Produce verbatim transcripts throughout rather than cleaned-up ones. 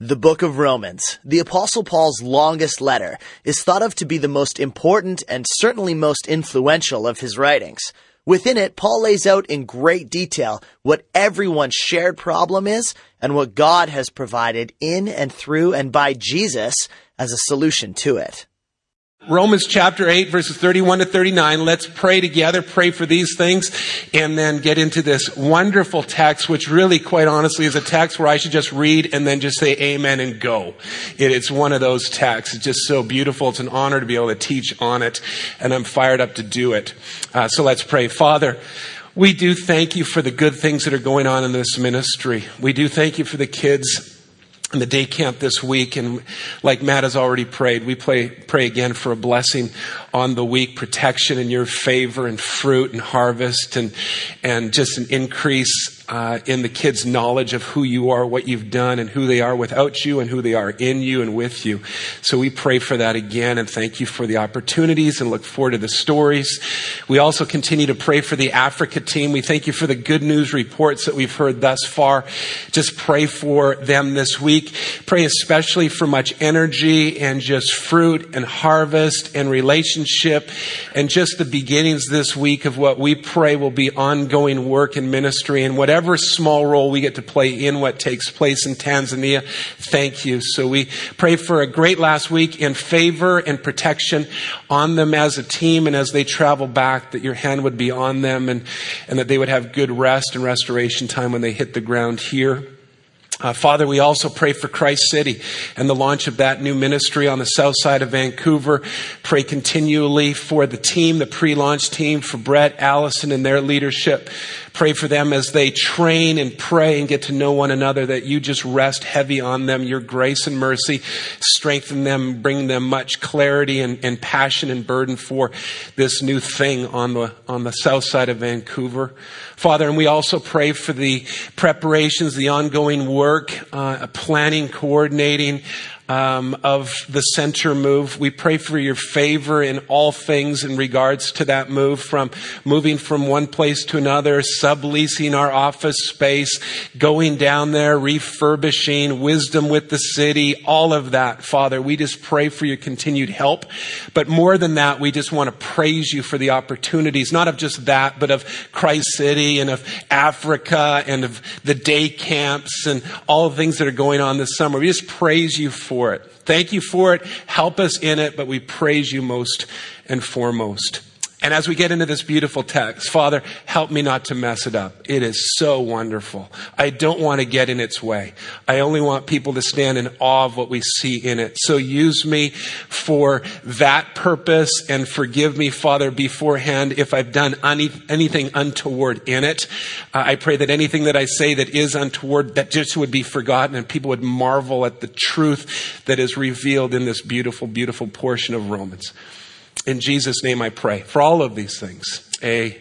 The book of Romans, the Apostle Paul's longest letter, is thought of to be the most important and certainly most influential of his writings. Within it, Paul lays out in great detail what everyone's shared problem is and what God has provided in and through and by Jesus as a solution to it. Romans chapter eight, verses thirty-one to thirty-nine. Let's pray together, pray for these things, and then get into this wonderful text, which really, quite honestly, is a text where I should just read and then just say amen and go. It, it's one of those texts. It's just so beautiful. It's an honor to be able to teach on it, and I'm fired up to do it. Uh, so let's pray. Father, we do thank you for the good things that are going on in this ministry. We do thank you for the kids in the day camp this week, and like Matt has already prayed, we pray, pray again for a blessing on the week, protection in your favor and fruit and harvest, and and just an increase uh, in the kids' knowledge of who you are, what you've done, and who they are without you, and who they are in you and with you. So we pray for that again, and thank you for the opportunities, and look forward to the stories. We also continue to pray for the Africa team. We thank you for the good news reports that we've heard thus far. Just pray for them this week. Pray especially for much energy and just fruit and harvest and relationship and just the beginnings this week of what we pray will be ongoing work and ministry, and whatever small role we get to play in what takes place in Tanzania. Thank you. So we pray for a great last week in favor and protection on them as a team, and as they travel back, that your hand would be on them, and, and that they would have good rest and restoration time when they hit the ground here. Uh, Father, we also pray for Christ City and the launch of that new ministry on the south side of Vancouver. Pray continually for the team, the pre-launch team, for Brett, Allison, and their leadership. Pray for them as they train and pray and get to know one another, that you just rest heavy on them, your grace and mercy, strengthen them, bring them much clarity and, and passion and burden for this new thing on the, on the south side of Vancouver. Father, and we also pray for the preparations, the ongoing work, uh, planning, coordinating, Um, of the center move. We pray for your favor in all things in regards to that move, from moving from one place to another, subleasing our office space, going down there, refurbishing, wisdom with the city, all of that. Father, we just pray for your continued help. But more than that, we just want to praise you for the opportunities, not of just that, but of Christ City and of Africa and of the day camps and all the things that are going on this summer. We just praise you for it. Thank you for it. Help us in it, but we praise you most and foremost. And as we get into this beautiful text, Father, help me not to mess it up. It is so wonderful. I don't want to get in its way. I only want people to stand in awe of what we see in it. So use me for that purpose, and forgive me, Father, beforehand if I've done any, anything untoward in it. Uh, I pray that anything that I say that is untoward, that just would be forgotten, and people would marvel at the truth that is revealed in this beautiful, beautiful portion of Romans. In Jesus' name I pray for all of these things. A,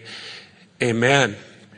amen.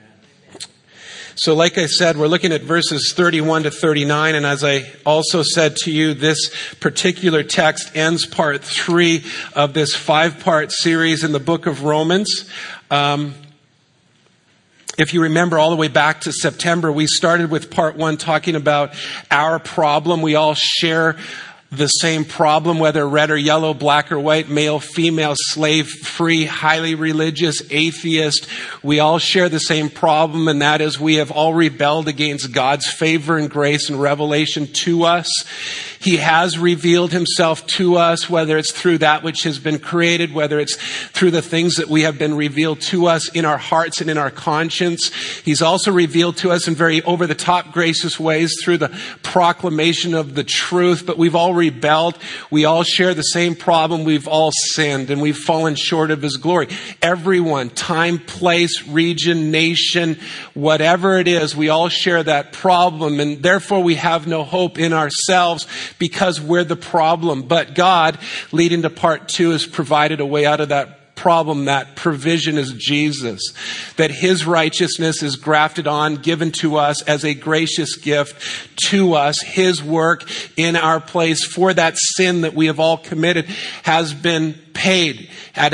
So like I said, we're looking at verses thirty-one to thirty-nine. And as I also said to you, this particular text ends part three of this five-part series in the book of Romans. Um, If you remember all the way back to September, we started with part one talking about our problem. We all share the same problem, whether red or yellow, black or white, male, female, slave, free, highly religious, atheist. We all share the same problem, and that is we have all rebelled against God's favor and grace and revelation to us. He has revealed himself to us, whether it's through that which has been created, whether it's through the things that we have been revealed to us in our hearts and in our conscience. He's also revealed to us in very over-the-top gracious ways through the proclamation of the truth. But we've all rebelled. We all share the same problem. We've all sinned, and we've fallen short of his glory. Everyone, time, place, region, nation, whatever it is, we all share that problem, and therefore we have no hope in ourselves, because we're the problem. But God, leading to part two, has provided a way out of that problem. That provision is Jesus. That his righteousness is grafted on, given to us as a gracious gift to us. His work in our place for that sin that we have all committed has been paid,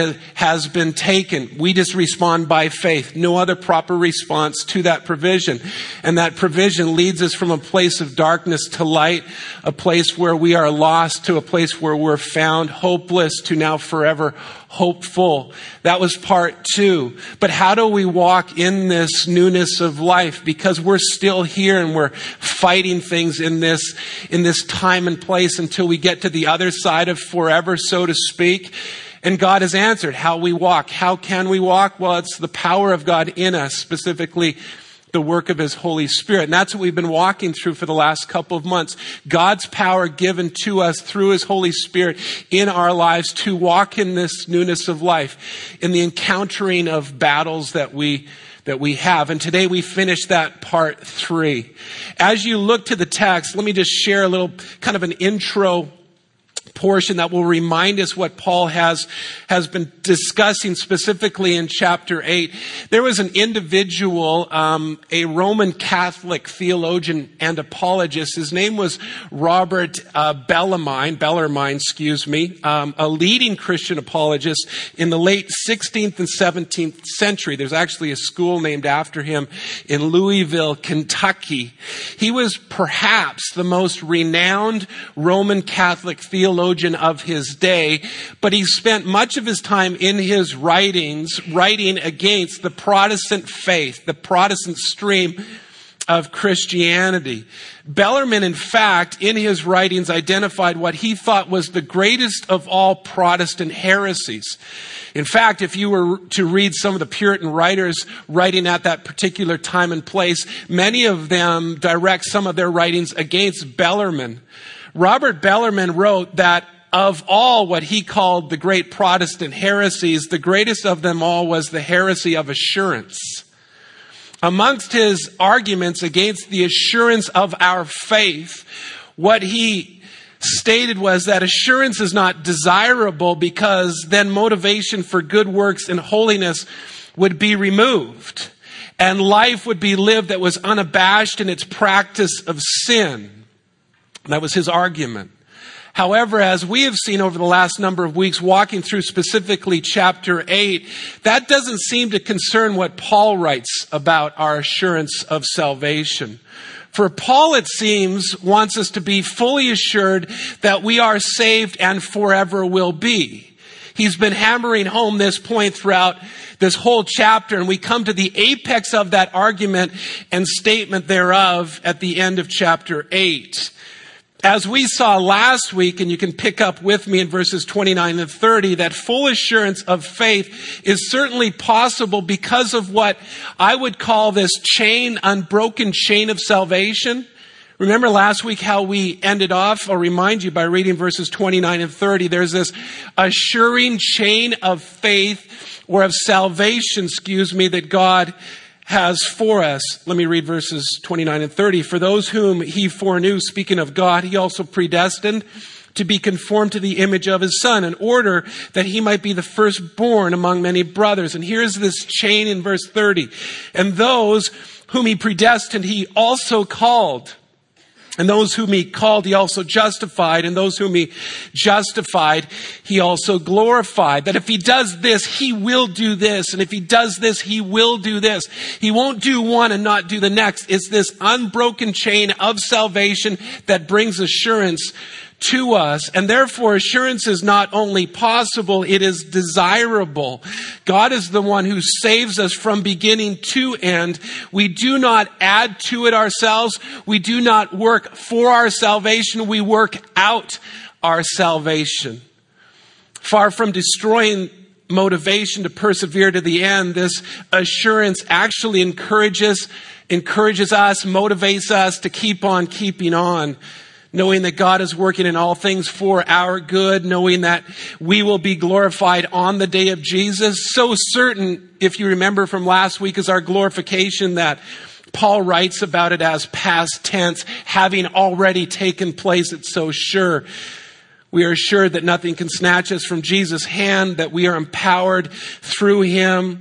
has been taken. We just respond by faith. No other proper response to that provision. And that provision leads us from a place of darkness to light, a place where we are lost to a place where we're found, hopeless to now forever hopeful. That was part two. But how do we walk in this newness of life? Because we're still here and we're fighting things in this, in this time and place until we get to the other side of forever, so to speak. And God has answered how we walk. How can we walk? Well, it's the power of God in us, specifically the work of His Holy Spirit. And that's what we've been walking through for the last couple of months. God's power given to us through His Holy Spirit in our lives to walk in this newness of life, in the encountering of battles that we that we have. And today we finish that part three. As you look to the text, let me just share a little kind of an intro portion that will remind us what Paul has, has been discussing specifically in chapter eight. There was an individual, um, a Roman Catholic theologian and apologist. His name was Robert uh, Bellarmine, Bellarmine, excuse me, um, a leading Christian apologist in the late sixteenth and seventeenth century. There's actually a school named after him in Louisville, Kentucky. He was perhaps the most renowned Roman Catholic theologian of his day, but he spent much of his time in his writings writing against the Protestant faith, the Protestant stream of Christianity. Bellarmine, in fact, in his writings identified what he thought was the greatest of all Protestant heresies. In fact, if you were to read some of the Puritan writers writing at that particular time and place, many of them direct some of their writings against Bellarmine. Robert Bellarmine wrote that of all what he called the great Protestant heresies, the greatest of them all was the heresy of assurance. Amongst his arguments against the assurance of our faith, what he stated was that assurance is not desirable because then motivation for good works and holiness would be removed, and life would be lived that was unabashed in its practice of sin. That was his argument. However, as we have seen over the last number of weeks, walking through specifically chapter eight, that doesn't seem to concern what Paul writes about our assurance of salvation. For Paul, it seems, wants us to be fully assured that we are saved and forever will be. He's been hammering home this point throughout this whole chapter, and we come to the apex of that argument and statement thereof at the end of chapter eight. As we saw last week, and you can pick up with me in verses twenty-nine and thirty, that full assurance of faith is certainly possible because of what I would call this chain, unbroken chain of salvation. Remember last week how we ended off? I'll remind you by reading verses twenty-nine and thirty. There's this assuring chain of faith or of salvation, excuse me, that God has for us. Let me read verses twenty-nine and thirty. For those whom He foreknew, speaking of God, He also predestined to be conformed to the image of His Son, in order that He might be the firstborn among many brothers. And here's this chain in verse thirty. And those whom He predestined, He also called. And those whom He called, He also justified. And those whom He justified, He also glorified. That if He does this, He will do this. And if He does this, He will do this. He won't do one and not do the next. It's this unbroken chain of salvation that brings assurance to us. And therefore, assurance is not only possible, it is desirable. God is the one who saves us from beginning to end. We do not add to it ourselves. We do not work for our salvation. We work out our salvation. Far from destroying motivation to persevere to the end, this assurance actually encourages, encourages us, motivates us to keep on keeping on. Knowing that God is working in all things for our good, knowing that we will be glorified on the day of Jesus. So certain, if you remember from last week, is our glorification that Paul writes about it as past tense, having already taken place. It's so sure. We are assured that nothing can snatch us from Jesus' hand, that we are empowered through Him.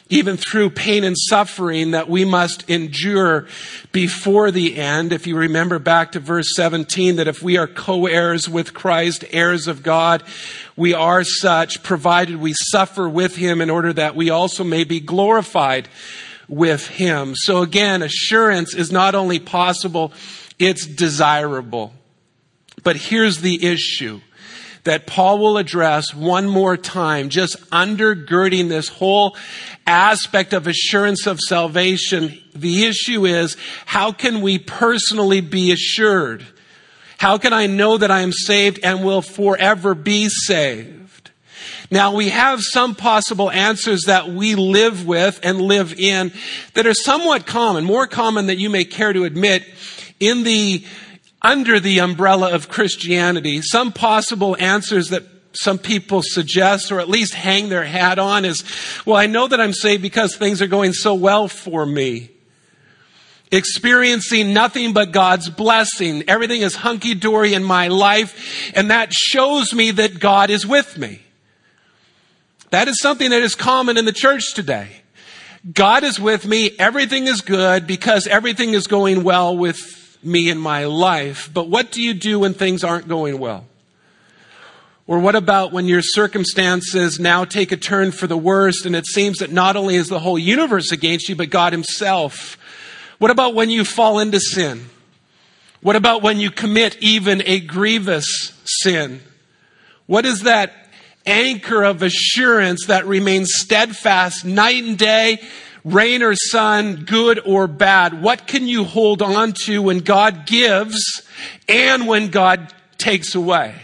even through pain and suffering that we must endure before the end. If you remember back to verse seventeen, that if we are co-heirs with Christ, heirs of God, we are such, provided we suffer with him in order that we also may be glorified with him. So again, assurance is not only possible, it's desirable. But here's the issue that Paul will address one more time, just undergirding this whole aspect of assurance of salvation. The issue is, how can we personally be assured? How can I know that I am saved and will forever be saved? Now, we have some possible answers that we live with and live in that are somewhat common, more common than you may care to admit, in the under the umbrella of Christianity. Some possible answers that some people suggest, or at least hang their hat on, is, well, I know that I'm saved because things are going so well for me. Experiencing nothing but God's blessing. Everything is hunky-dory in my life, and that shows me that God is with me. That is something that is common in the church today. God is with me, everything is good because everything is going well with me in my life. But what do you do when things aren't going well? Or what about when your circumstances now take a turn for the worst and it seems that not only is the whole universe against you, but God himself? What about when you fall into sin? What about when you commit even a grievous sin? What is that anchor of assurance that remains steadfast night and day, rain or sun, good or bad? What can you hold on to when God gives and when God takes away?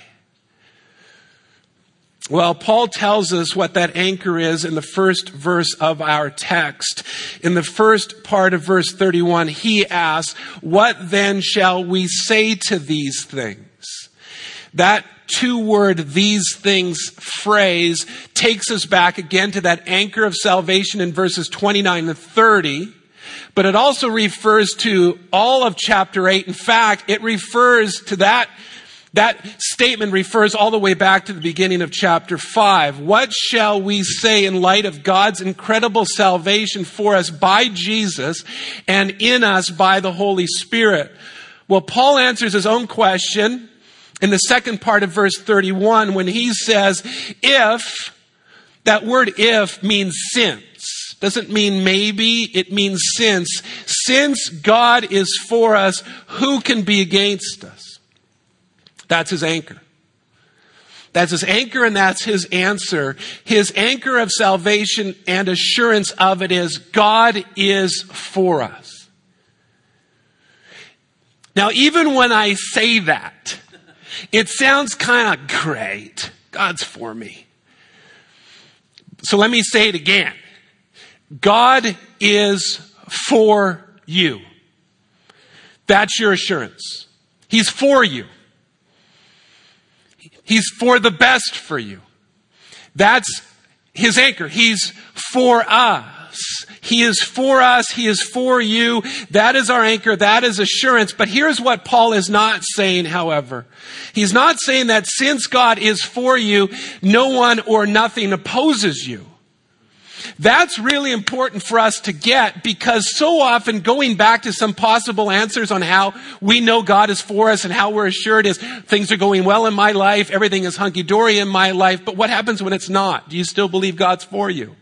Well, Paul tells us what that anchor is in the first verse of our text. In the first part of verse thirty-one, he asks, "What then shall we say to these things?" That two-word "these things" phrase takes us back again to that anchor of salvation in verses twenty-nine and thirty. But it also refers to all of chapter eight. In fact, it refers to that That statement refers all the way back to the beginning of chapter five. What shall we say in light of God's incredible salvation for us by Jesus and in us by the Holy Spirit? Well, Paul answers his own question in the second part of verse thirty-one when he says, if, that word if means since. Doesn't mean maybe, it means since. Since God is for us, who can be against us? That's his anchor. That's his anchor and that's his answer. His anchor of salvation and assurance of it is God is for us. Now, even when I say that, it sounds kind of great. God's for me. So let me say it again. God is for you. That's your assurance. He's for you. He's for the best for you. That's his anchor. He's for us. He is for us. He is for you. That is our anchor. That is assurance. But here's what Paul is not saying, however. He's not saying that since God is for you, no one or nothing opposes you. That's really important for us to get, because so often going back to some possible answers on how we know God is for us and how we're assured is things are going well in my life, everything is hunky-dory in my life, but what happens when it's not? Do you still believe God's for you?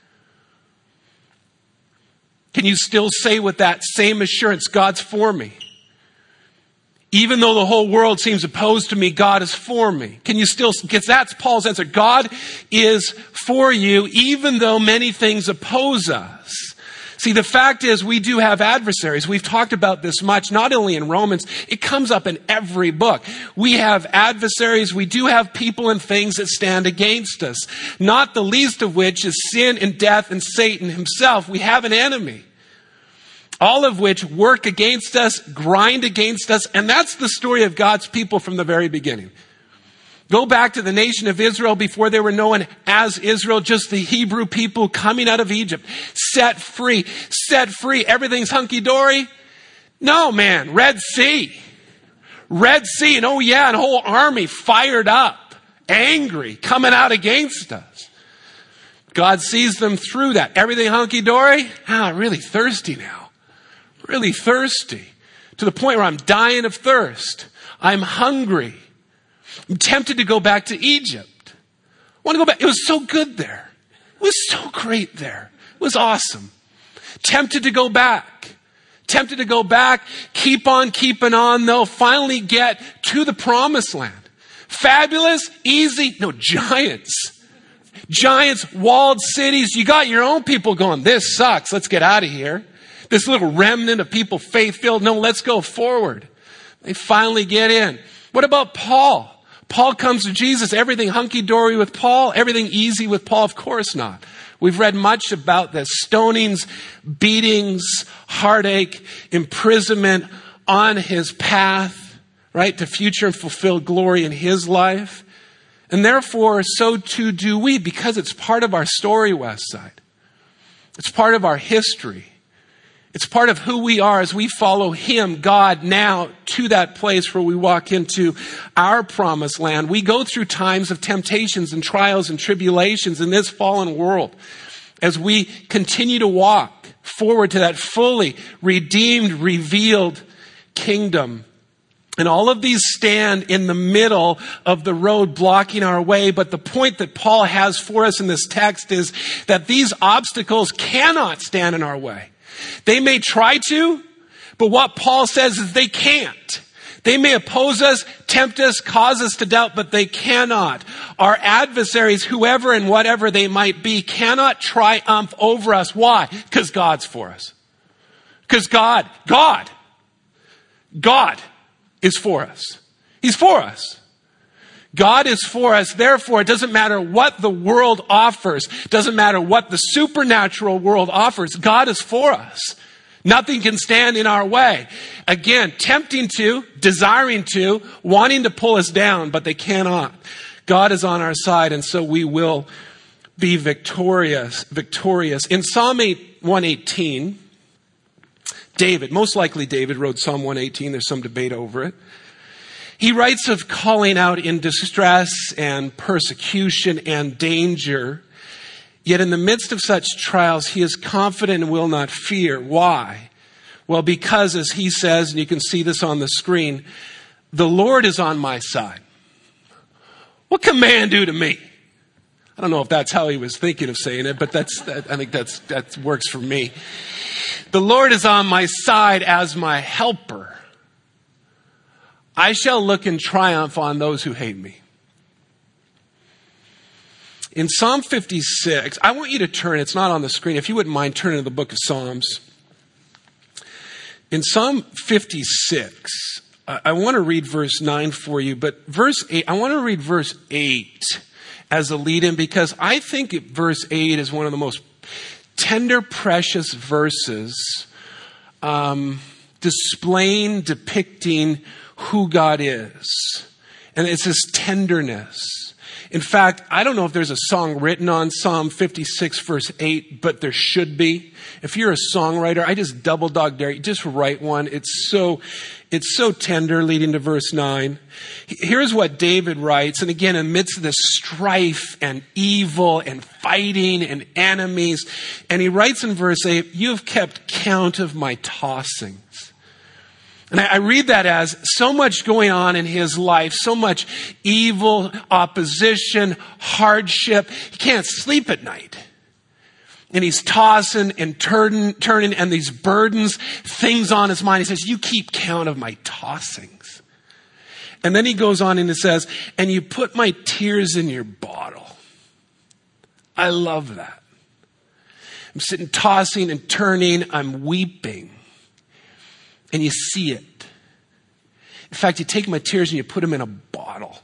Can you still say with that same assurance, God's for me? Even though the whole world seems opposed to me, God is for me. Can you still, because that's Paul's answer. God is for you, even though many things oppose us. See, the fact is we do have adversaries. We've talked about this much, not only in Romans, it comes up in every book. We have adversaries. We do have people and things that stand against us, not the least of which is sin and death and Satan himself. We have an enemy. All of which work against us, grind against us. And that's the story of God's people from the very beginning. Go back to the nation of Israel before they were known as Israel, just the Hebrew people coming out of Egypt, set free, set free. Everything's hunky-dory. No, man, Red Sea, Red Sea. And oh yeah, and a whole army fired up, angry, coming out against us. God sees them through that. Everything hunky-dory? Ah, really thirsty now. Really thirsty. To the point where I'm dying of thirst. I'm hungry. I'm tempted to go back to Egypt. I want to go back. It was so good there. It was so great there. It was awesome. Tempted to go back. Tempted to go back. Keep on keeping on. They'll finally get to the promised land. Fabulous, easy, no, giants. Giants, walled cities. You got your own people going, this sucks, let's get out of here. This little remnant of people faith-filled, no, let's go forward. They finally get in. What about Paul? Paul comes to Jesus, everything hunky-dory with Paul, everything easy with Paul? Of course not. We've read much about the stonings, beatings, heartache, imprisonment on his path, right, to future and fulfilled glory in his life. And therefore, so too do we, because it's part of our story, Westside. It's part of our history. It's part of who we are as we follow him, God, now to that place where we walk into our promised land. We go through times of temptations and trials and tribulations in this fallen world as we continue to walk forward to that fully redeemed, revealed kingdom. And all of these stand in the middle of the road blocking our way. But the point that Paul has for us in this text is that these obstacles cannot stand in our way. They may try to, but what Paul says is they can't. They may oppose us, tempt us, cause us to doubt, but they cannot. Our adversaries, whoever and whatever they might be, cannot triumph over us. Why? Because God's for us. Because God, God, God is for us. He's for us. God is for us. Therefore, it doesn't matter what the world offers. It doesn't matter what the supernatural world offers. God is for us. Nothing can stand in our way. Again, tempting to, desiring to, wanting to pull us down, but they cannot. God is on our side, and so we will be victorious. Victorious. In Psalm one eighteen, David, most likely David wrote Psalm one eighteen. There's some debate over it. He writes of calling out in distress and persecution and danger. Yet in the midst of such trials, he is confident and will not fear. Why? Well, because as he says, and you can see this on the screen, the Lord is on my side. What can man do to me? I don't know if that's how he was thinking of saying it, but that's, that, I think that's, that works for me. The Lord is on my side as my helper. I shall look in triumph on those who hate me. In Psalm fifty-six, I want you to turn, it's not on the screen, if you wouldn't mind turning to the book of Psalms. In Psalm fifty-six, I want to read verse nine for you, but verse eight, I want to read verse eight as a lead-in because I think verse eight is one of the most tender, precious verses um, displaying, depicting who God is. And it's this tenderness. In fact, I don't know if there's a song written on Psalm fifty-six verse eight, but there should be. If you're a songwriter, I just double dog dare you, just write one. It's so, it's so tender leading to verse nine. Here's what David writes. And again, amidst this strife and evil and fighting and enemies. And he writes in verse eight, you have kept count of my tossings. And I read that as so much going on in his life, so much evil, opposition, hardship. He can't sleep at night. And he's tossing and turning, turning, and these burdens, things on his mind. He says, you keep count of my tossings. And then he goes on and he says, and you put my tears in your bottle. I love that. I'm sitting tossing and turning. I'm weeping. And you see it. In fact, you take my tears and you put them in a bottle.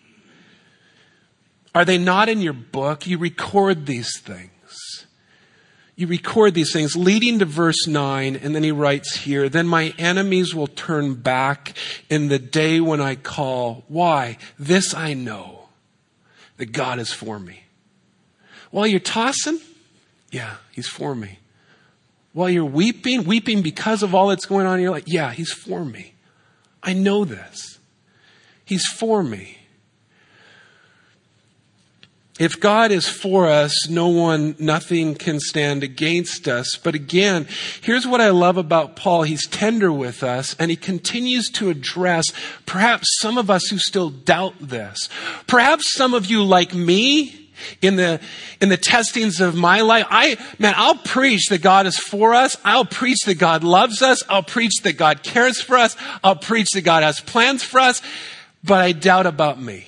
Are they not in your book? You record these things. You record these things, leading to verse nine, and then he writes here, then my enemies will turn back in the day when I call. Why? This I know, that God is for me. While you're tossing, yeah, he's for me. While you're weeping, weeping because of all that's going on, you're like, yeah, he's for me. I know this. He's for me. If God is for us, no one, nothing can stand against us. But again, here's what I love about Paul. He's tender with us, and he continues to address perhaps some of us who still doubt this. Perhaps some of you like me in the, in the testings of my life. I, man, I'll preach that God is for us. I'll preach that God loves us. I'll preach that God cares for us. I'll preach that God has plans for us. But I doubt about me.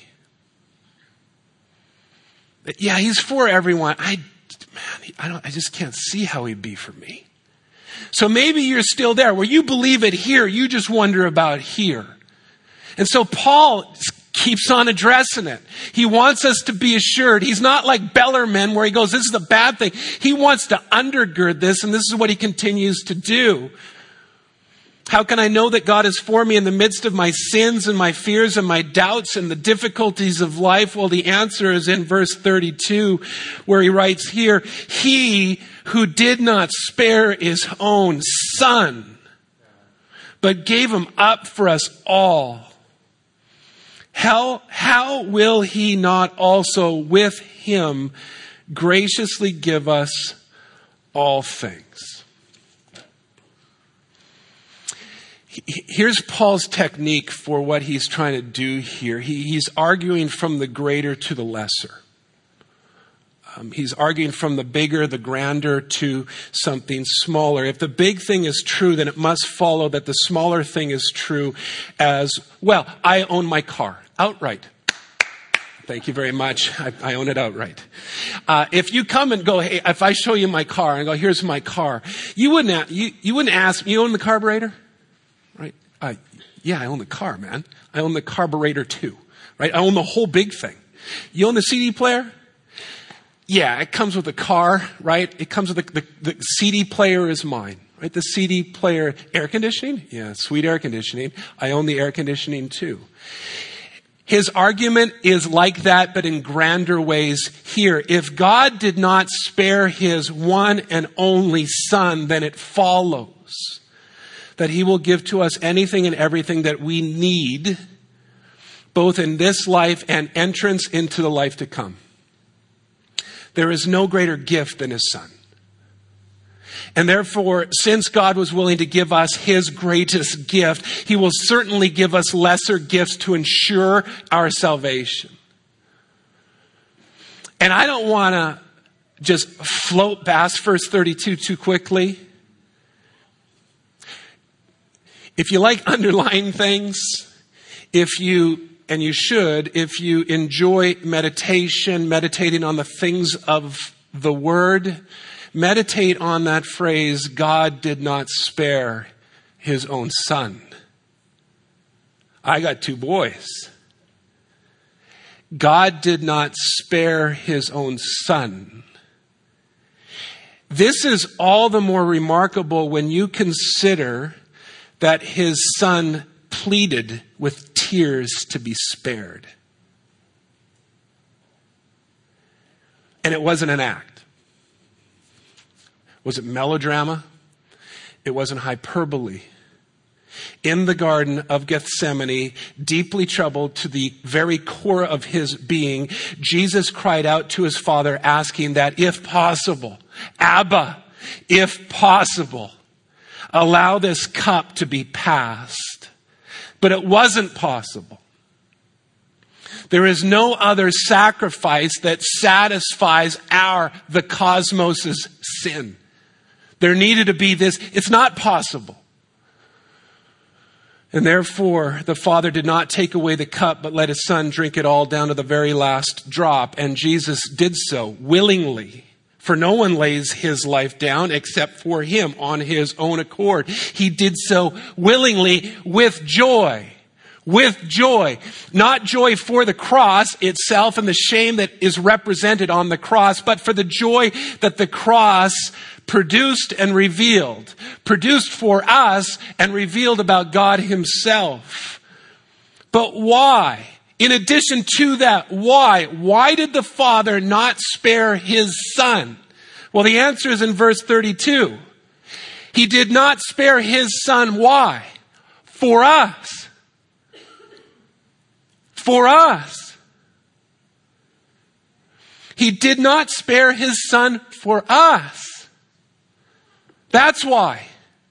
Yeah, he's for everyone. I, man, I don't, I just can't see how he'd be for me. So maybe you're still there where you believe it here. You just wonder about here. And so Paul keeps on addressing it. He wants us to be assured. He's not like Bellarmine where he goes, this is a bad thing. He wants to undergird this, and this is what he continues to do. How can I know that God is for me in the midst of my sins and my fears and my doubts and the difficulties of life? Well, the answer is in verse thirty-two, where he writes here, he who did not spare his own son, but gave him up for us all. How, how will he not also with him graciously give us all things? Here's Paul's technique for what he's trying to do here. He, he's arguing from the greater to the lesser. Um, he's arguing from the bigger, the grander to something smaller. If the big thing is true, then it must follow that the smaller thing is true as well. I own my car outright. Thank you very much. I, I own it outright. Uh, if you come and go, hey, if I show you my car and go, here's my car, you wouldn't, you, you wouldn't ask, you own the carburetor? Right? Uh, yeah, I own the car, man. I own the carburetor too, right? I own the whole big thing. You own the C D player? Yeah, it comes with the car, right? It comes with the, the, the C D player is mine, right? The C D player, air conditioning? Yeah, sweet air conditioning. I own the air conditioning too. His argument is like that, but in grander ways here. If God did not spare his one and only son, then it follows that he will give to us anything and everything that we need, both in this life and entrance into the life to come. There is no greater gift than his son. And therefore, since God was willing to give us his greatest gift, he will certainly give us lesser gifts to ensure our salvation. And I don't want to just float past verse thirty-two too quickly. If you like underlying things, if you, and you should, if you enjoy meditation, meditating on the things of the word, meditate on that phrase, God did not spare his own son. I got two boys. God did not spare his own son. This is all the more remarkable when you consider that his son pleaded with tears to be spared. And it wasn't an act. Was it melodrama? It wasn't hyperbole. In the Garden of Gethsemane, deeply troubled to the very core of his being, Jesus cried out to his Father asking that if possible, Abba, if possible, allow this cup to be passed. But it wasn't possible. There is no other sacrifice that satisfies our, the cosmos's sin. There needed to be this. It's not possible. And therefore, the Father did not take away the cup, but let his son drink it all down to the very last drop. And Jesus did so willingly. For no one lays his life down except for him on his own accord. He did so willingly with joy. With joy. Not joy for the cross itself and the shame that is represented on the cross, but for the joy that the cross produced and revealed. Produced for us and revealed about God himself. But why? In addition to that, why? Why did the Father not spare his son? Well, the answer is in verse thirty-two. He did not spare his son. Why? For us. For us. He did not spare his son for us. That's why.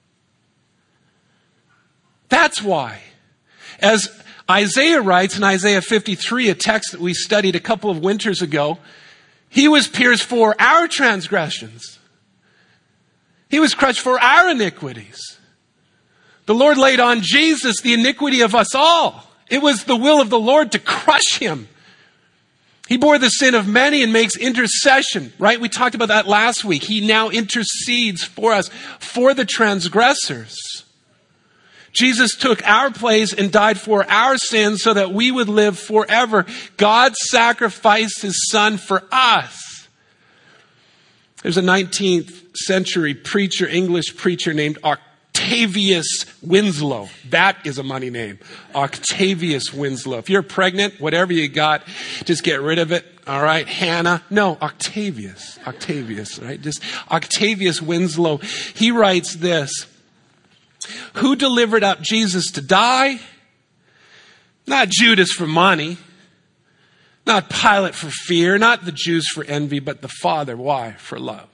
That's why. As Isaiah writes in Isaiah fifty-three, a text that we studied a couple of winters ago, he was pierced for our transgressions. He was crushed for our iniquities. The Lord laid on Jesus the iniquity of us all. It was the will of the Lord to crush him. He bore the sin of many and makes intercession, right? We talked about that last week. He now intercedes for us, for the transgressors. Jesus took our place and died for our sins so that we would live forever. God sacrificed his son for us. There's a nineteenth century preacher, English preacher named Octavius Winslow. That is a money name. Octavius Winslow. If you're pregnant, whatever you got, just get rid of it. All right. Hannah. No, Octavius. Octavius, right? Just Octavius Winslow. He writes this. Who delivered up Jesus to die? Not Judas for money. Not Pilate for fear. Not the Jews for envy, but the Father. Why? For love.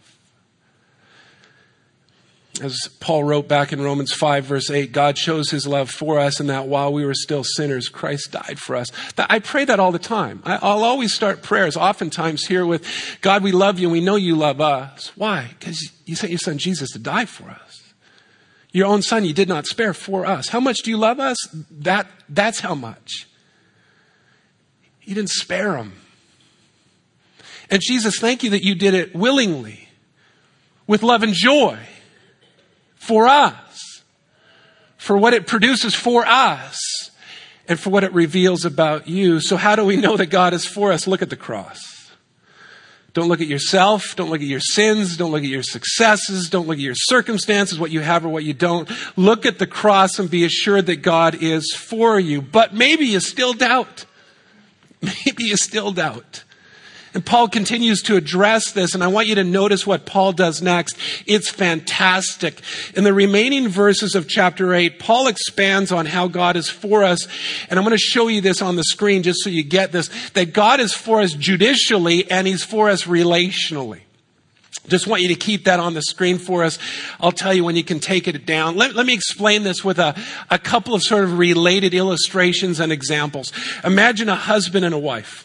As Paul wrote back in Romans five verse eight, God shows his love for us in that while we were still sinners, Christ died for us. I pray that all the time. I'll always start prayers oftentimes here with, God, we love you and we know you love us. Why? Because you sent your son Jesus to die for us. Your own son you did not spare for us. How much do you love us? That, that's how much. You didn't spare him. And Jesus, thank you that you did it willingly, with love and joy. For us, for what it produces for us, and for what it reveals about you. So how do we know that God is for us? Look at the cross. Don't look at yourself. Don't look at your sins. Don't look at your successes. Don't look at your circumstances, what you have or what you don't. Look at the cross and be assured that God is for you. But maybe you still doubt. Maybe you still doubt. And Paul continues to address this, and I want you to notice what Paul does next. It's fantastic. In the remaining verses of chapter eight, Paul expands on how God is for us, and I'm going to show you this on the screen just so you get this, that God is for us judicially and he's for us relationally. Just want you to keep that on the screen for us. I'll tell you when you can take it down. Let, let me explain this with a, a couple of sort of related illustrations and examples. Imagine a husband and a wife.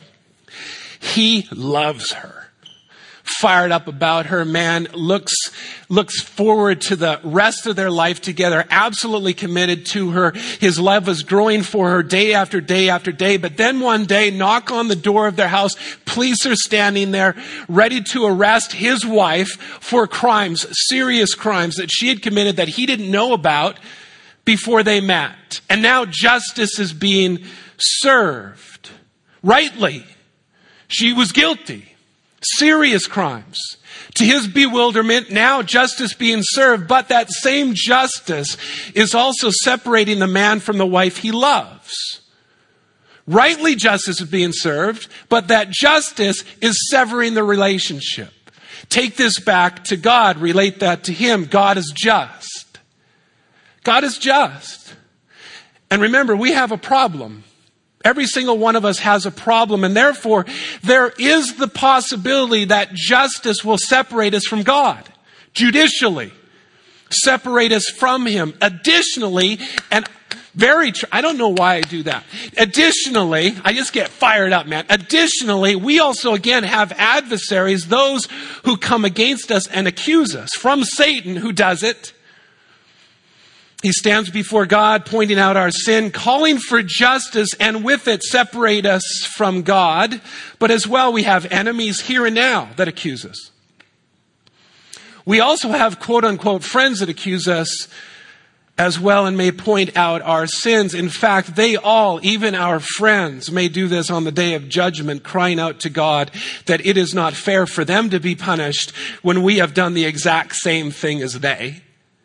He loves her, fired up about her, man, looks, looks forward to the rest of their life together, absolutely committed to her. His love is growing for her day after day after day. But then one day, knock on the door of their house, police are standing there ready to arrest his wife for crimes, serious crimes that she had committed that he didn't know about before they met. And now justice is being served. Rightly. She was guilty. Serious crimes. To his bewilderment, now justice being served, but that same justice is also separating the man from the wife he loves. Rightly justice is being served, but that justice is severing the relationship. Take this back to God. Relate that to him. God is just. God is just. And remember, we have a problem. Every single one of us has a problem, and therefore there is the possibility that justice will separate us from God. Judicially. Separate us from him. Additionally, and very, tr- I don't know why I do that. Additionally, I just get fired up, man. Additionally, we also again have adversaries, those who come against us and accuse us. From Satan, who does it. He stands before God, pointing out our sin, calling for justice, and with it separate us from God. But as well, we have enemies here and now that accuse us. We also have quote unquote friends that accuse us as well and may point out our sins. In fact, they all, even our friends, may do this on the day of judgment, crying out to God that it is not fair for them to be punished when we have done the exact same thing as they.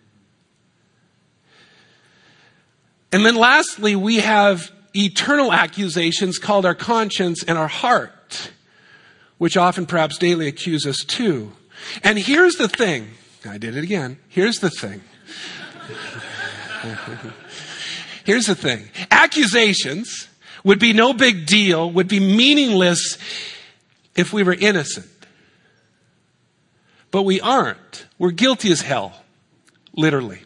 And then lastly, we have eternal accusations called our conscience and our heart, which often perhaps daily accuse us too. And here's the thing. I did it again. Here's the thing. Here's the thing. Accusations would be no big deal, would be meaningless if we were innocent. But we aren't. We're guilty as hell, literally.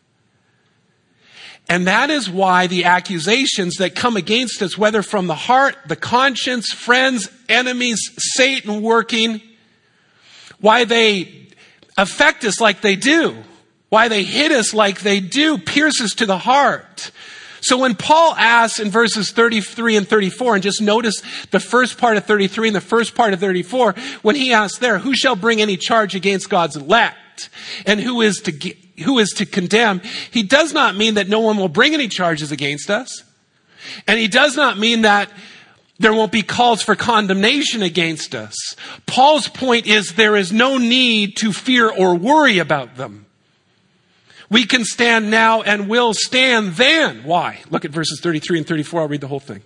And that is why the accusations that come against us, whether from the heart, the conscience, friends, enemies, Satan working, why they affect us like they do, why they hit us like they do, pierces to the heart. So when Paul asks in verses thirty-three and thirty-four, and just notice the first part of thirty-three and the first part of thirty-four, when he asks there, who shall bring any charge against God's elect? And who is to who is to condemn? He does not mean that no one will bring any charges against us. And he does not mean that there won't be calls for condemnation against us. Paul's point is there is no need to fear or worry about them. We can stand now and will stand then. Why? Look at verses thirty-three and thirty-four. I'll read the whole thing.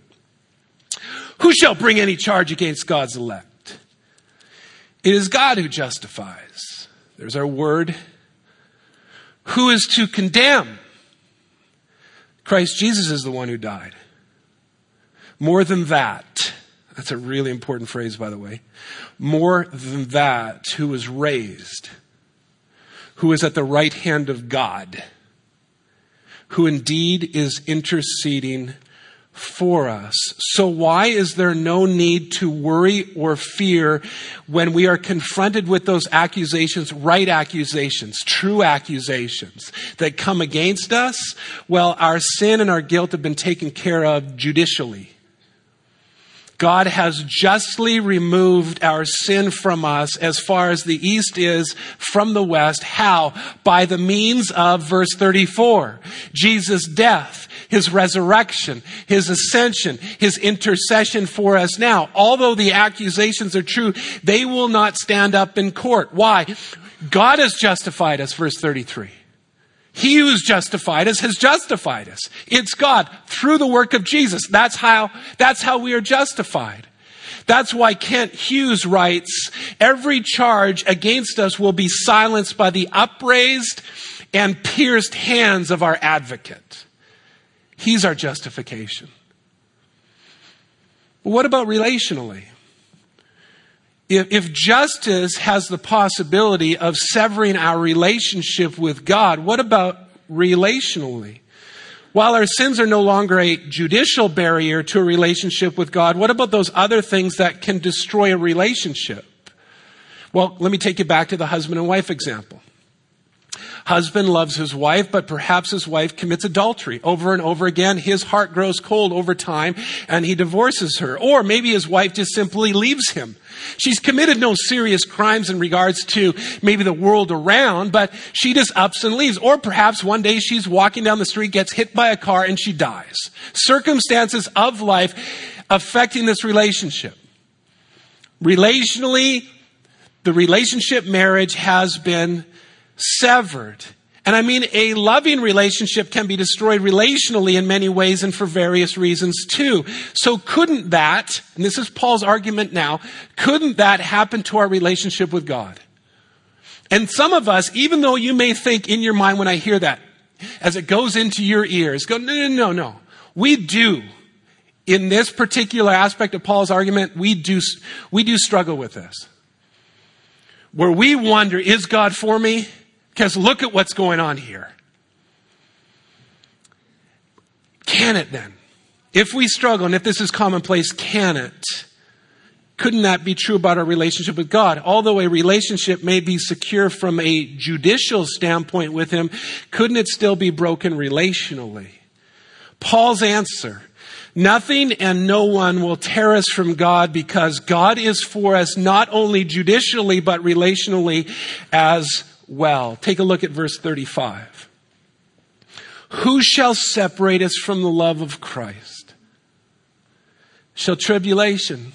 Who shall bring any charge against God's elect? It is God who justifies. There's our word. Who is to condemn? Christ Jesus is the one who died. More than that, that's a really important phrase, by the way. More than that, who was raised, who is at the right hand of God, who indeed is interceding for us. So why is there no need to worry or fear when we are confronted with those accusations, right accusations, true accusations that come against us? Well, our sin and our guilt have been taken care of judicially. God has justly removed our sin from us as far as the east is from the west. How? By the means of verse thirty-four, Jesus' death, his resurrection, his ascension, his intercession for us now. Although the accusations are true, they will not stand up in court. Why? God has justified us, verse thirty-three. He who's justified us has justified us. It's God through the work of Jesus. That's how, that's how we are justified. That's why Kent Hughes writes, every charge against us will be silenced by the upraised and pierced hands of our advocate. He's our justification. But what about relationally? If, if justice has the possibility of severing our relationship with God, what about relationally? While our sins are no longer a judicial barrier to a relationship with God, what about those other things that can destroy a relationship? Well, let me take you back to the husband and wife example. Husband loves his wife, but perhaps his wife commits adultery over and over again. His heart grows cold over time and he divorces her. Or maybe his wife just simply leaves him. She's committed no serious crimes in regards to maybe the world around, but she just ups and leaves. Or perhaps one day she's walking down the street, gets hit by a car, and she dies. Circumstances of life affecting this relationship. Relationally, the relationship marriage has been severed. And I mean, a loving relationship can be destroyed relationally in many ways and for various reasons too. So couldn't that, and this is Paul's argument now, couldn't that happen to our relationship with God? And some of us, even though you may think in your mind when I hear that, as it goes into your ears, go, no, no, no, no. We do. In this particular aspect of Paul's argument, we do, we do struggle with this. Where we wonder, is God for me? Because look at what's going on here. Can it then? If we struggle, and if this is commonplace, can it? Couldn't that be true about our relationship with God? Although a relationship may be secure from a judicial standpoint with Him, couldn't it still be broken relationally? Paul's answer, nothing and no one will tear us from God because God is for us not only judicially but relationally as well. Take a look at verse thirty-five. Who shall separate us from the love of Christ? Shall tribulation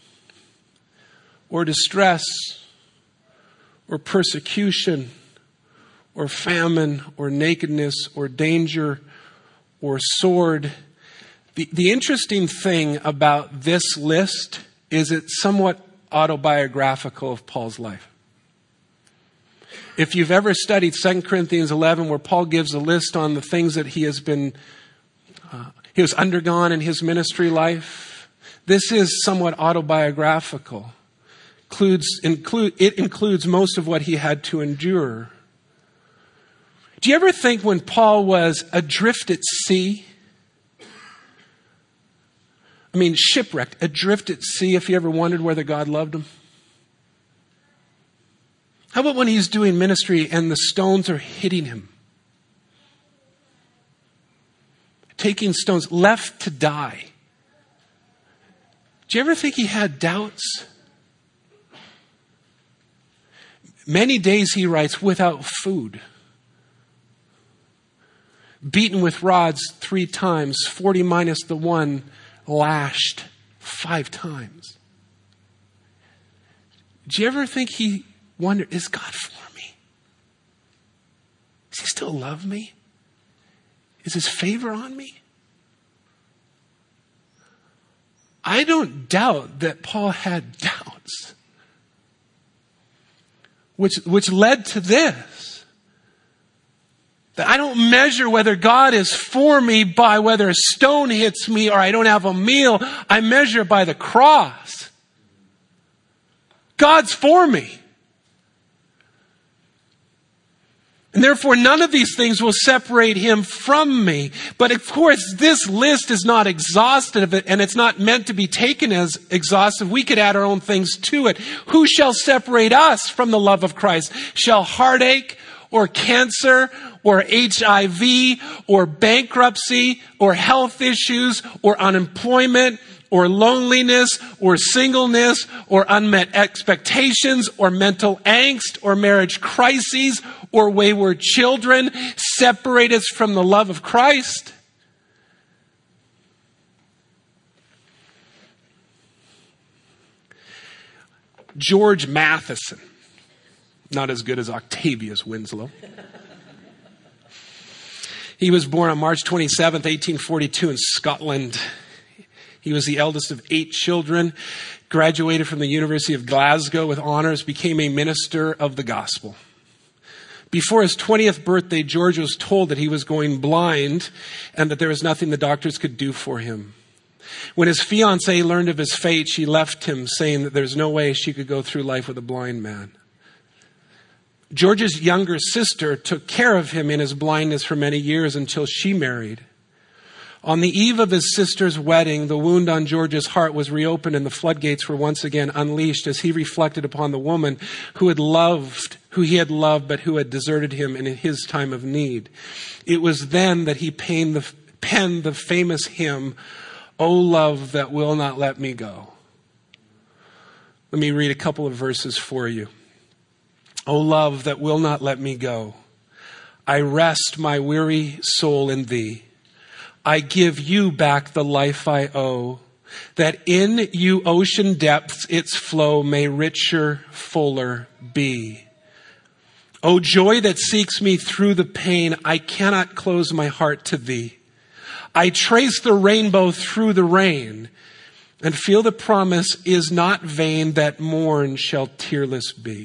or distress or persecution or famine or nakedness or danger or sword? The, the interesting thing about this list is it's somewhat autobiographical of Paul's life. If you've ever studied Second Corinthians eleven, where Paul gives a list on the things that he has been, uh, he has undergone in his ministry life, this is somewhat autobiographical. includes, include, it includes most of what he had to endure. Do you ever think when Paul was adrift at sea, I mean shipwrecked, adrift at sea, if you ever wondered whether God loved him? How about when he's doing ministry and the stones are hitting him? Taking stones, left to die. Do you ever think he had doubts? Many days, he writes, without food. Beaten with rods three times, forty minus the one, lashed five times. Do you ever think he wondered, is God for me? Does he still love me? Is his favor on me? I don't doubt that Paul had doubts, which, which led to this. That I don't measure whether God is for me by whether a stone hits me or I don't have a meal. I measure by the cross. God's for me. And therefore, none of these things will separate him from me. But of course, this list is not exhaustive, and it's not meant to be taken as exhaustive. We could add our own things to it. Who shall separate us from the love of Christ? Shall heartache or cancer or H I V or bankruptcy or health issues or unemployment or loneliness, or singleness, or unmet expectations, or mental angst, or marriage crises, or wayward children separate us from the love of Christ? George Matheson, not as good as Octavius Winslow. He was born on March twenty-seventh, eighteen forty-two in Scotland. He was the eldest of eight children, graduated from the University of Glasgow with honors, became a minister of the gospel. Before his twentieth birthday, George was told that he was going blind and that there was nothing the doctors could do for him. When his fiancée learned of his fate, she left him, saying that there's no way she could go through life with a blind man. George's younger sister took care of him in his blindness for many years until she married. On the eve of his sister's wedding, the wound on George's heart was reopened and the floodgates were once again unleashed as he reflected upon the woman who had loved, who he had loved, but who had deserted him in his time of need. It was then that he penned the, penned the famous hymn, "O Love That Will Not Let Me Go." Let me read a couple of verses for you. "O love that will not let me go, I rest my weary soul in thee. I give you back the life I owe, that in you ocean depths its flow may richer, fuller be. O joy that seeks me through the pain, I cannot close my heart to thee. I trace the rainbow through the rain and feel the promise is not vain that morn shall tearless be."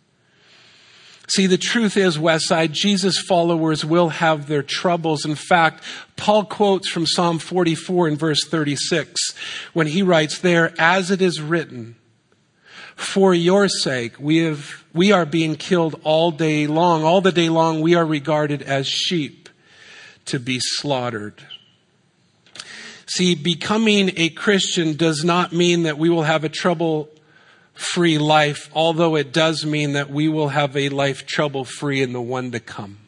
See, the truth is, Westside, Jesus' followers will have their troubles. In fact, Paul quotes from Psalm forty-four in verse thirty-six when he writes there, "As it is written, for your sake we have we are being killed all day long. All the day long we are regarded as sheep to be slaughtered." See, becoming a Christian does not mean that we will have a trouble free life, although it does mean that we will have a life trouble-free in the one to come.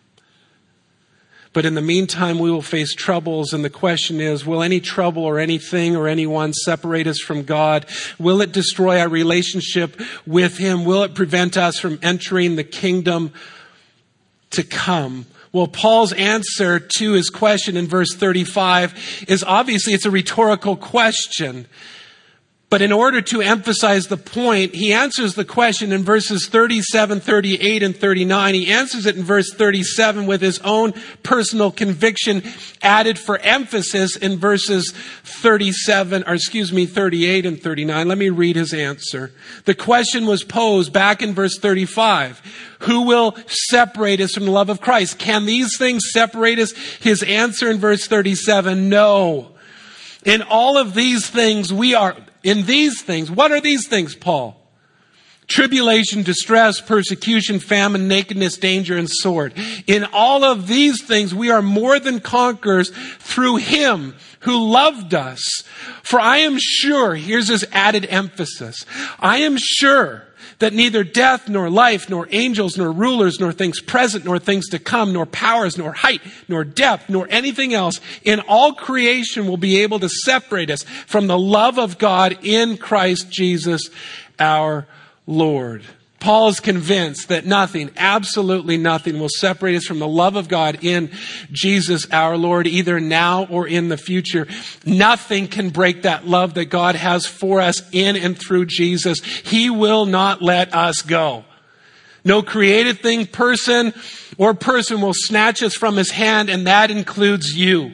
But in the meantime, we will face troubles, and the question is, will any trouble or anything or anyone separate us from God? Will it destroy our relationship with Him? Will it prevent us from entering the kingdom to come? Well, Paul's answer to his question in verse thirty-five is obviously it's a rhetorical question. But in order to emphasize the point, he answers the question in verses thirty-seven, thirty-eight, and thirty-nine. He answers it in verse thirty-seven with his own personal conviction added for emphasis in verses thirty-seven, or excuse me, thirty-eight and thirty-nine. Let me read his answer. The question was posed back in verse thirty-five. Who will separate us from the love of Christ? Can these things separate us? His answer in verse thirty-seven, no. In all of these things we are... In these things, what are these things, Paul? tribulation, distress, persecution, famine, nakedness, danger, and sword. In all of these things, we are more than conquerors through him who loved us. For I am sure," here's his added emphasis, "I am sure that neither death, nor life, nor angels, nor rulers, nor things present, nor things to come, nor powers, nor height, nor depth, nor anything else in all creation will be able to separate us from the love of God in Christ Jesus our Lord." Paul is convinced that nothing, absolutely nothing, will separate us from the love of God in Jesus our Lord, either now or in the future. Nothing can break that love that God has for us in and through Jesus. He will not let us go. No created thing, person, or person will snatch us from his hand, and that includes you.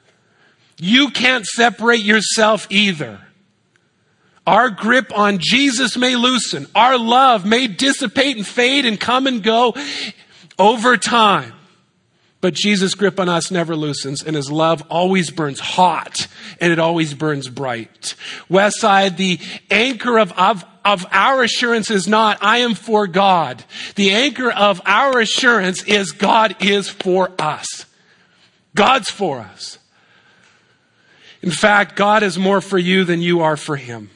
You can't separate yourself either. Our grip on Jesus may loosen. Our love may dissipate and fade and come and go over time. But Jesus' grip on us never loosens, and his love always burns hot, and it always burns bright. Westside, the anchor of, of, of our assurance is not, "I am for God." The anchor of our assurance is, God is for us. God's for us. In fact, God is more for you than you are for him.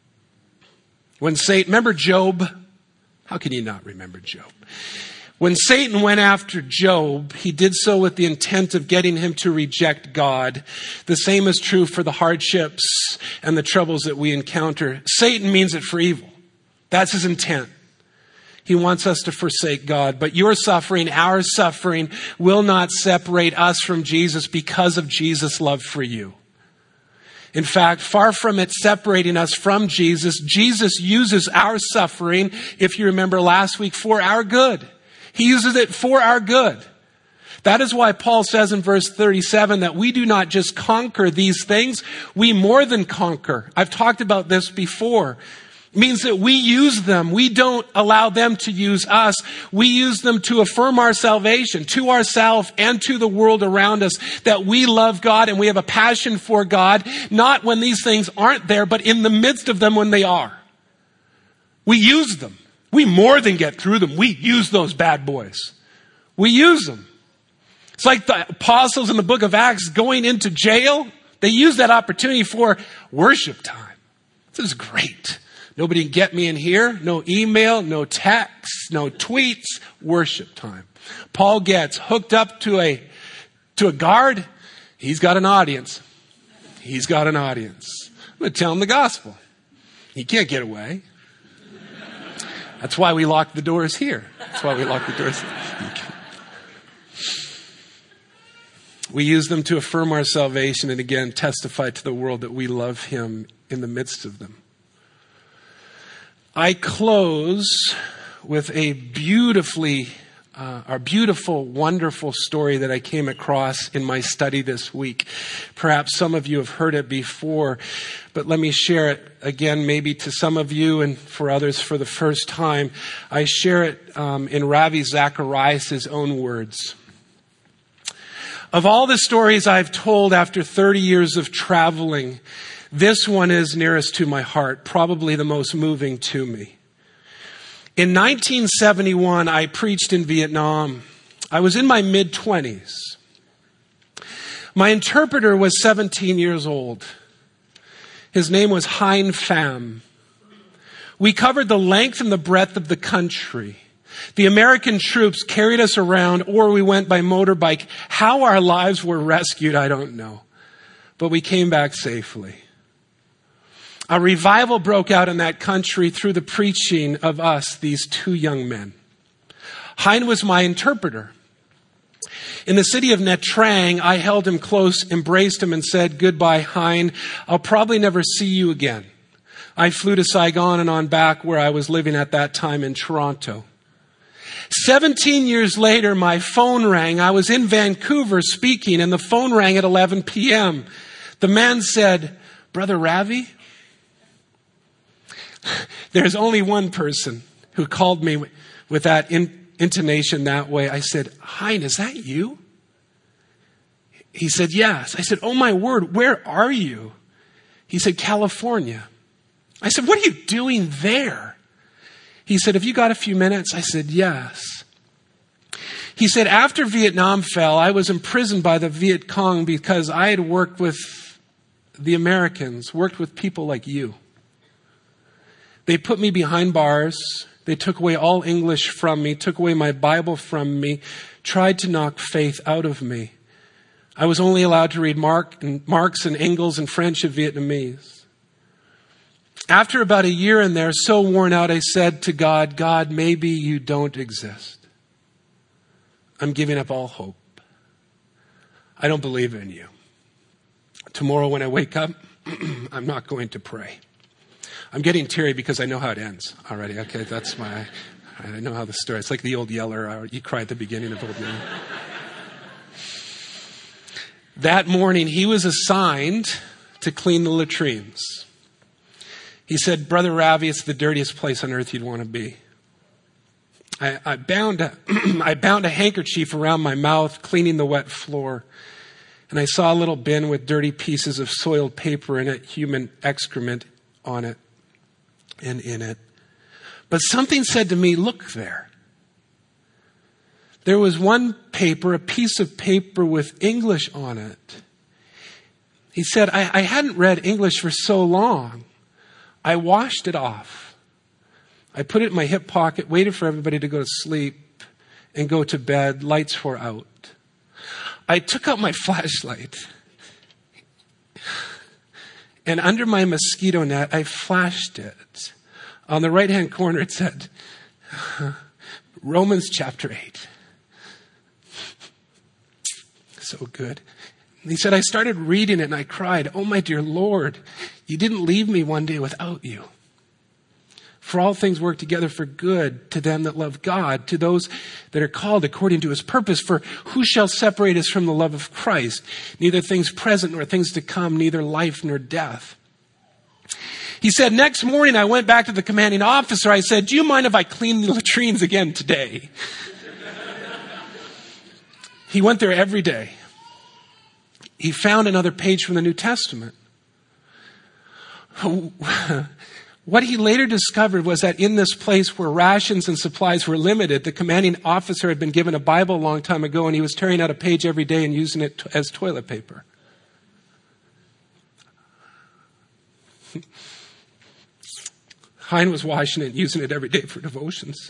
When Satan, remember Job? How can you not remember Job? When Satan went after Job, he did so with the intent of getting him to reject God. The same is true for the hardships and the troubles that we encounter. Satan means it for evil. That's his intent. He wants us to forsake God. But your suffering, our suffering, will not separate us from Jesus because of Jesus' love for you. In fact, far from it separating us from Jesus, Jesus uses our suffering, if you remember last week, for our good. He uses it for our good. That is why Paul says in verse thirty-seven that we do not just conquer these things, we more than conquer. I've talked about this before. It means that we use them. We don't allow them to use us. We use them to affirm our salvation to ourselves and to the world around us, that we love God and we have a passion for God, not when these things aren't there, but in the midst of them when they are. We use them. We more than get through them. We use those bad boys. We use them. It's like the apostles in the book of Acts going into jail. They use that opportunity for worship time. This is great. Nobody can get me in here. No email, no texts, no tweets. Worship time. Paul gets hooked up to a, to a guard. He's got an audience. He's got an audience. I'm going to tell him the gospel. He can't get away. That's why we lock the doors here. That's why we lock the doors. We use them to affirm our salvation and again testify to the world that we love him in the midst of them. I close with a beautifully, uh, a beautiful, wonderful story that I came across in my study this week. Perhaps some of you have heard it before, but let me share it again, maybe to some of you and for others for the first time. I share it um, in Ravi Zacharias' own words. Of all the stories I've told after thirty years of traveling, this one is nearest to my heart, probably the most moving to me. In nineteen seventy-one, I preached in Vietnam. I was in my mid-twenties. My interpreter was seventeen years old. His name was Hein Pham. We covered the length and the breadth of the country. The American troops carried us around, or we went by motorbike. How our lives were rescued, I don't know. But we came back safely. A revival broke out in that country through the preaching of us, these two young men. Hein was my interpreter. In the city of Nha Trang, I held him close, embraced him, and said, "Goodbye, Hein. I'll probably never see you again." I flew to Saigon and on back where I was living at that time in Toronto. Seventeen years later, my phone rang. I was in Vancouver speaking, and the phone rang at eleven p.m. The man said, "Brother Ravi?" There's only one person who called me with that in, intonation that way. I said, "Hein, is that you?" He said, "Yes." I said, "Oh my word, where are you?" He said, "California." I said, "What are you doing there?" He said, have you got a few minutes? I said, yes. He said, after Vietnam fell, I was imprisoned by the Viet Cong because I had worked with the Americans, worked with people like you. They put me behind bars. They took away all English from me, took away my Bible from me, tried to knock faith out of me. I was only allowed to read Mark and Marx and Engels and French and Vietnamese. After about a year in there, so worn out, I said to God, God, maybe you don't exist. I'm giving up all hope. I don't believe in you. Tomorrow when I wake up, I'm not going to pray. I'm getting teary because I know how it ends already. Okay, that's my, I know how the story, it's like the old Yeller. You cry at the beginning of Old Yeller. That morning, he was assigned to clean the latrines. He said, Brother Ravi, it's the dirtiest place on earth you'd want to be. I, I, bound a, I bound a handkerchief around my mouth, cleaning the wet floor. And I saw a little bin with dirty pieces of soiled paper in it, human excrement on it and in it. But something said to me, look there. There was one paper, a piece of paper with English on it. He said, I, I hadn't read English for so long. I washed it off. I put it in my hip pocket, waited for everybody to go to sleep and go to bed. Lights were out. I took out my flashlight. And under my mosquito net, I flashed it. On the right-hand corner, it said, Romans chapter eight. So good. He said, I started reading it and I cried, oh my dear Lord, you didn't leave me one day without you. For all things work together for good to them that love God, to those that are called according to his purpose. For who shall separate us from the love of Christ? Neither things present nor things to come, neither life nor death. He said, next morning I went back to the commanding officer. I said, do you mind if I clean the latrines again today? He went there every day. He found another page from the New Testament. What he later discovered was that in this place where rations and supplies were limited, the commanding officer had been given a Bible a long time ago, and he was tearing out a page every day and using it as toilet paper. Hein was washing it and using it every day for devotions.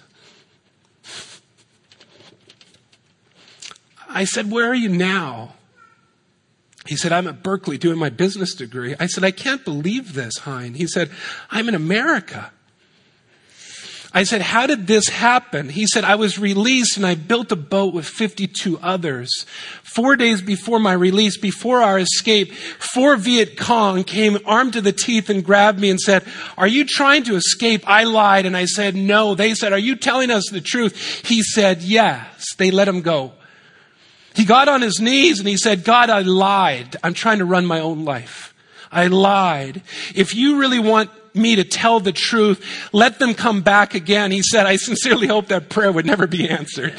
I said, where are you now? He said, I'm at Berkeley doing my business degree. I said, I can't believe this, Hein. He said, I'm in America. I said, how did this happen? He said, I was released and I built a boat with fifty-two others. Four days before my release, before our escape, four Viet Cong came armed to the teeth and grabbed me and said, are you trying to escape? I lied. And I said, no. They said, are you telling us the truth? He said, yes. They let him go. He got on his knees and he said, God, I lied. I'm trying to run my own life. I lied. If you really want me to tell the truth, let them come back again. He said, I sincerely hope that prayer would never be answered.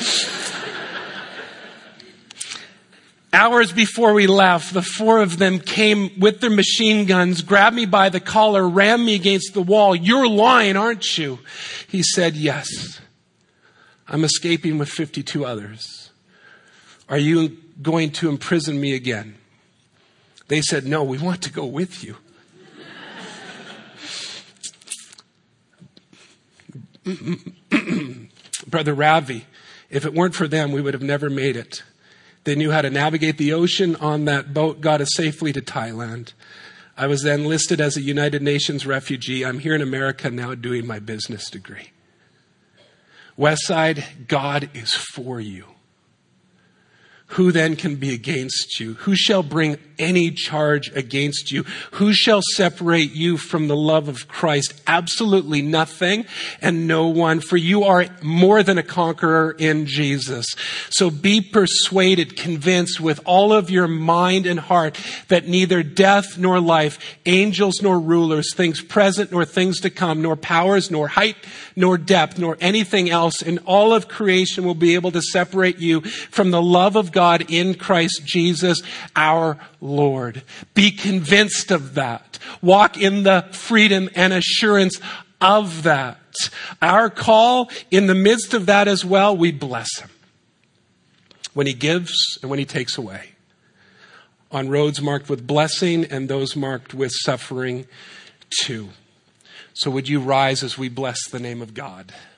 Hours before we left, the four of them came with their machine guns, grabbed me by the collar, rammed me against the wall. You're lying, aren't you? He said, yes. I'm escaping with fifty-two others. Are you going to imprison me again? They said, no, we want to go with you. Brother Ravi, if it weren't for them, we would have never made it. They knew how to navigate the ocean on that boat, got us safely to Thailand. I was then listed as a United Nations refugee. I'm here in America now doing my business degree. Westside, God is for you. Who then can be against you? Who shall bring any charge against you? Who shall separate you from the love of Christ? Absolutely nothing and no one, for you are more than a conqueror in Jesus. So be persuaded, convinced with all of your mind and heart that neither death nor life, angels nor rulers, things present nor things to come, nor powers, nor height, nor depth, nor anything else in all of creation will be able to separate you from the love of God God in Christ Jesus, our Lord. Be convinced of that. Walk in the freedom and assurance of that. our call in the midst of that as well, we bless him. When he gives and when he takes away. On roads marked with blessing and those marked with suffering too. So would you rise as we bless the name of God?